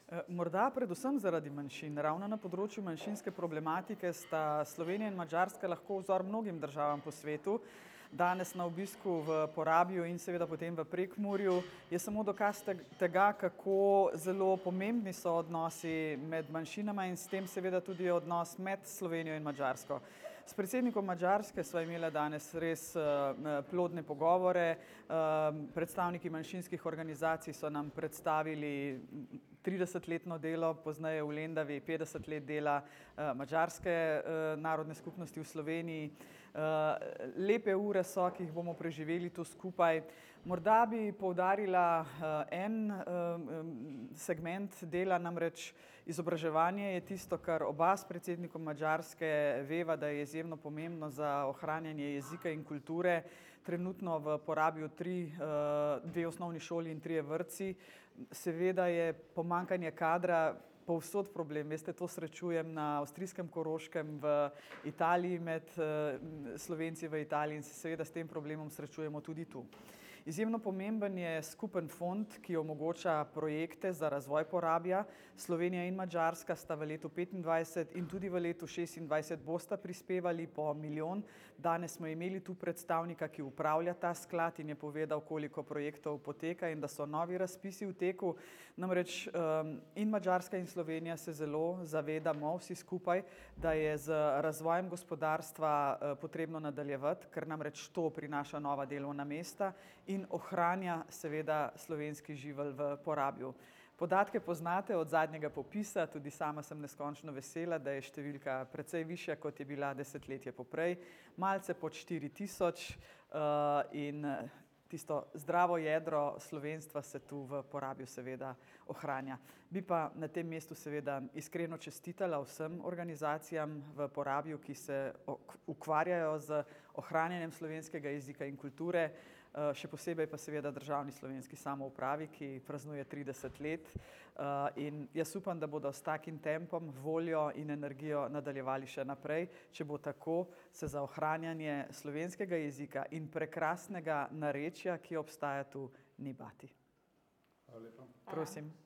Morda predvsem zaradi manjšin. Ravno na področju manjšinske problematike sta Slovenija in Madžarska lahko vzor mnogim državam po svetu. Danes na obisku v Porabju in seveda potem v Prekmurju je samo dokaz tega, kako zelo pomembni so odnosi med manjšinama in s tem seveda tudi odnos med Slovenijo in Madžarsko. S predsednikom Madžarske sva imela danes res plodne pogovore. Predstavniki manjšinskih organizacij so nam predstavili 30-letno delo, pozneje v Lendavi 50 let dela madžarske narodne skupnosti v Sloveniji. Lepe ure so, ki jih bomo preživeli tu skupaj. Morda bi poudarila en segment dela, namreč izobraževanje je tisto, kar oba s predsednikom Madžarske veva, da je izjemno pomembno za ohranjanje jezika in kulture. Trenutno v Porabju dve osnovni šoli in 3 vrtci. Seveda je pomanjkanje kadra povsod problem. Veste, to srečujem na avstrijskem Koroškem, v Italiji, med Slovenci v Italiji in se seveda s tem problemom srečujemo tudi tu. Izjemno pomemben je skupen fond, ki omogoča projekte za razvoj Porabja. Slovenija in Madžarska sta v letu 2025 in tudi v letu 2026 bosta prispevali po 1 milijon. Danes smo imeli tu predstavnika, ki upravlja ta sklad in je povedal, koliko projektov poteka in da so novi razpisi v teku. Namreč in Madžarska in Slovenija se zelo zavedamo vsi skupaj, da je z razvojem gospodarstva potrebno nadaljevati, ker namreč to prinaša nova delovna mesta in ohranja seveda slovenski živelj v Porabju. Podatke poznate od zadnjega popisa, tudi sama sem neskončno vesela, da je številka precej višja, kot je bila desetletje poprej. Malce pod 4000 in tisto zdravo jedro slovenstva se tu v Porabju seveda ohranja. Bi pa na tem mestu seveda iskreno čestitala vsem organizacijam v Porabju, ki se ukvarjajo z ohranjanjem slovenskega jezika in kulture, še posebej pa seveda državni slovenski samoupravi, ki praznuje 30 let. In jaz upam, da bodo s takim tempom, voljo in energijo nadaljevali še naprej. Če bo tako, se za ohranjanje slovenskega jezika in prekrasnega narečja, ki obstaja tu, ni bati. Hvala lepa. Prosim.